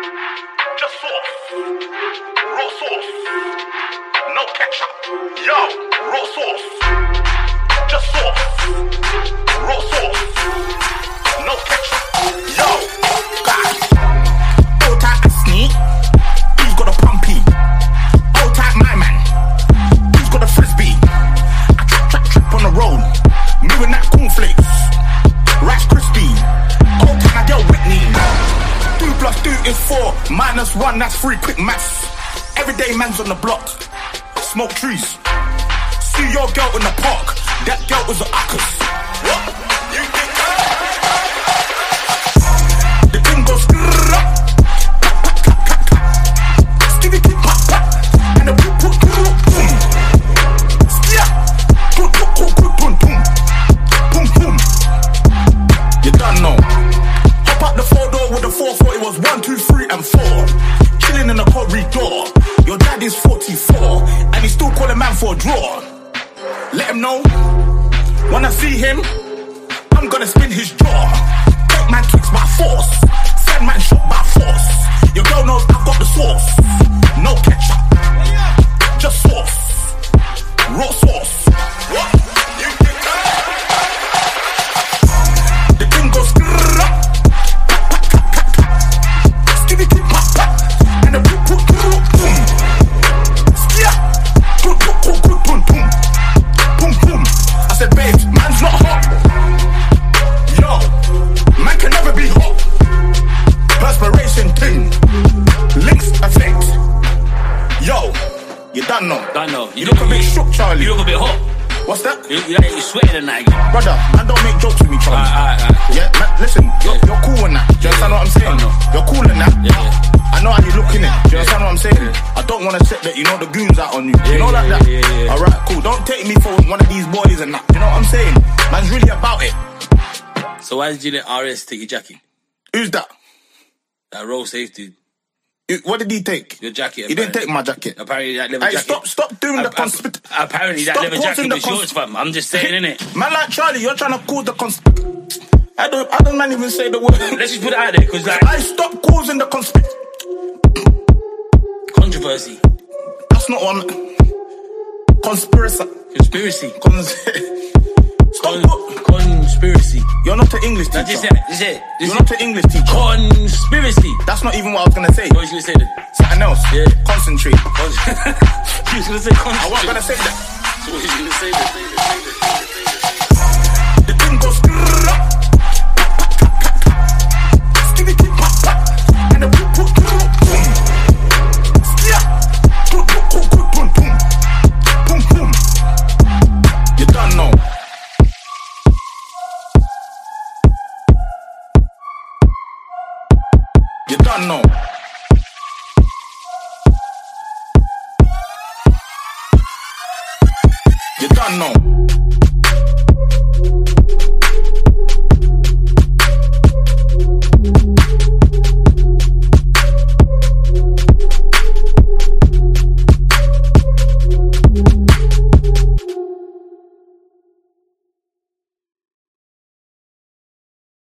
Just sauce. Raw sauce. No ketchup. Yo, raw sauce. Just sauce. Raw sauce. No ketchup. Yo, guys. Old type Asney. He's got a pumpy. Old type my man. He's got a frisbee. I trap on the road. Moving that cornflakes. Rice crispy. Old time I get Whitney. 2 + 2 is 4. -1, that's 3. Quick maths. Everyday man's on the block. Smoke trees. See your girl in the park. That girl was a uckers. What? You think the thing goes skitty keep pop pop. And the boom boom boom boom. Skia. Boom boom boom boom boom. Boom boom. You done know. Hop out the 4-door with the 4-4. It was 1, 2, 3, and 4. Chilling in the corridor. Your dad is 44, and he's still calling man for a draw. Let him know. When I see him, I'm gonna spin his jaw. Take man tricks by force. Send man shot by force. Your girl knows I've got the sauce. No ketchup. Just sauce. Raw sauce. What? You think the thing goes skitty keep pop pop. And the boom boom boom boom. Skia. Boom boom boom boom boom boom. Boom boom. I said, babe, man's not hot. Yo, man can never be hot. Perspiration thing. Links effect. Yo, you done know. Done know. You look a bit shook, Charlie. You look a bit hot. What's that? You're sweating tonight again. Brother, man don't make jokes with me, Charlie. Alright. Yeah, man, listen, you're cool in that. Do you understand what I'm saying? I know. You're cool in that. Yeah. I know how you looking it. Do you understand what I'm saying? I don't want to set that, you know, the goons out on you. You know, like that? Yeah. Alright, cool. Don't take me for one of these boys and that. You know what I'm saying? Man's really about it. So why did you let RS take your jacket? Who's that? That road safety. What did he take? Your jacket. He didn't take my jacket. Apparently that leather Hey, jacket. stop doing the conspiracy. Apparently that Stop leather jacket causing the was yours, fam. I'm just saying, innit? Man like Charlie, you're trying to cause the conspiracy. I don't man even say the word. Let's just put it out there, because like... I stop causing the conspiracy. Controversy. That's not one. Conspiracy. Conspiracy. Conspiracy. You're not an English teacher. That's it. You're not an English teacher. Conspiracy. That's not even what I was going to say. What was you going to say then? Something else. Yeah. Concentrate. You was going to say concentrate. I wasn't going to say that. So what was you going to say then? The thing goes skitty keep pop pop. And the boom boom boom boom. Skia. Boom boom boom boom boom boom. Boom boom. You done know. You done know. You done know.